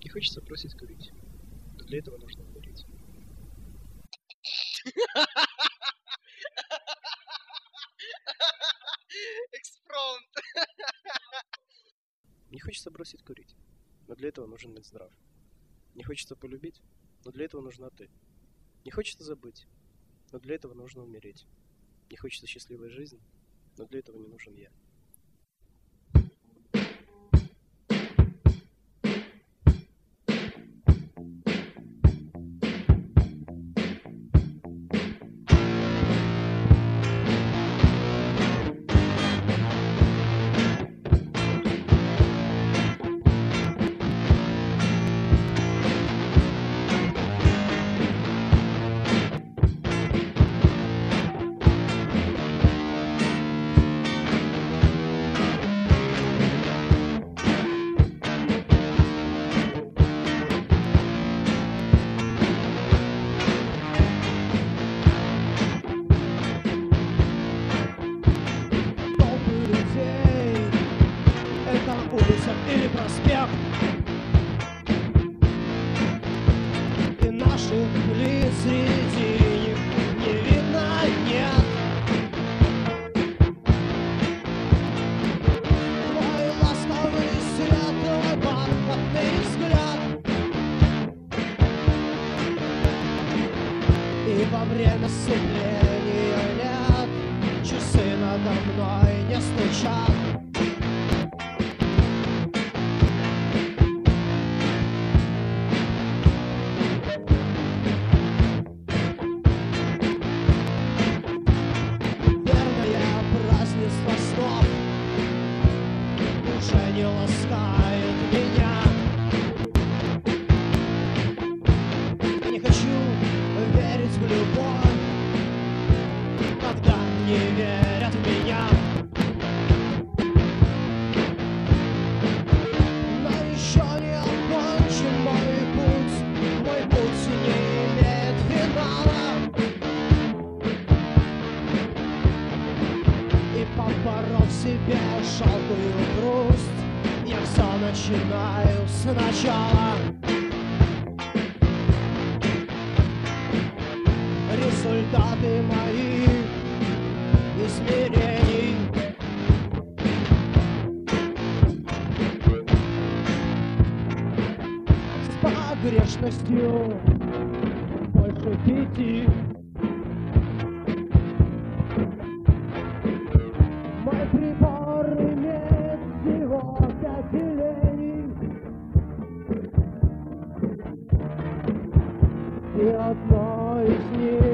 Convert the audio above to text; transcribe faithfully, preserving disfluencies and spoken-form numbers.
Не хочется бросить курить, но для этого нужно умереть. Экспромт. Не хочется бросить курить, но для этого нужен быть здрав. Не хочется полюбить, но для этого нужна ты. Не хочется забыть, но для этого нужно умереть. Не хочется счастливой жизни, но для этого не нужен я. Или проспект, и наших лиц среди них не видно, нет. Твой ласковый свет, твой бархатный взгляд, и во время сцепления лет часы надо мной не стучат. Не ласкает меня. Не хочу верить в любовь, когда не верят в меня. Но еще не окончен мой путь, мой путь не имеет финала. И поборов в себе жалкую грусть, я все начинаю сначала. Результаты моих измерений с погрешностью больше пяти. Мой прибор имеет всего пять делений, и одно из них